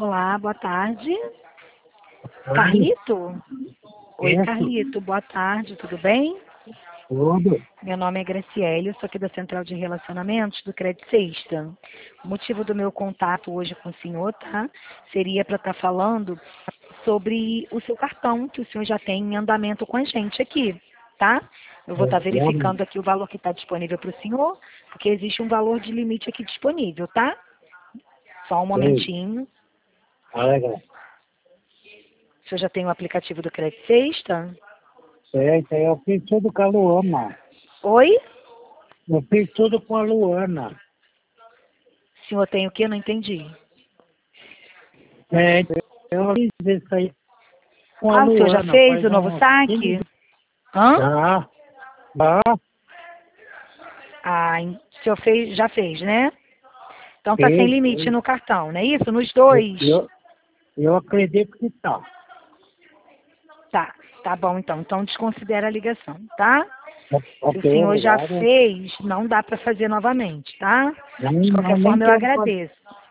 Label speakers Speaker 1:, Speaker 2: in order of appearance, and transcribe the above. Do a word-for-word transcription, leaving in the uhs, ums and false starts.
Speaker 1: Olá, boa tarde. Carlito? Oi,
Speaker 2: Isso.
Speaker 1: Carlito, boa tarde, tudo bem?
Speaker 2: Tudo.
Speaker 1: Meu nome é Graciele, eu sou aqui da Central de Relacionamentos do Crédito Sexta. O motivo do meu contato hoje com o senhor, tá? Seria para estar falando sobre o seu cartão, que o senhor já tem em andamento com a gente aqui, tá? Eu vou estar verificando aqui o valor que está disponível para o senhor, porque existe um valor de limite aqui disponível, tá? Só um momentinho.
Speaker 2: Ah, legal.
Speaker 1: O senhor já tem o aplicativo do Crédito Sexta?
Speaker 2: Certo, eu fiz tudo com a Luana.
Speaker 1: Oi?
Speaker 2: Eu fiz tudo com a Luana.
Speaker 1: O senhor tem o quê? Não entendi.
Speaker 2: É, eu fiz isso aí com a
Speaker 1: Ah, o senhor já
Speaker 2: Luana.
Speaker 1: fez
Speaker 2: Faz
Speaker 1: o novo
Speaker 2: uns
Speaker 1: saque?
Speaker 2: quinze
Speaker 1: Hã?
Speaker 2: Já, já.
Speaker 1: Ah, en- o senhor fez, já fez, né? Então tá sem
Speaker 2: Fez,
Speaker 1: limite
Speaker 2: fez.
Speaker 1: no cartão, não é isso? Nos
Speaker 2: Eu,
Speaker 1: dois?
Speaker 2: eu, eu acredito que tá.
Speaker 1: Tá, tá bom então. Então desconsidera a ligação, tá? Se o
Speaker 2: Ok,
Speaker 1: senhor já
Speaker 2: obrigado.
Speaker 1: fez, não dá para fazer novamente, tá?
Speaker 2: Não,
Speaker 1: De
Speaker 2: não,
Speaker 1: qualquer
Speaker 2: nem
Speaker 1: forma, eu
Speaker 2: quero fazer.
Speaker 1: agradeço.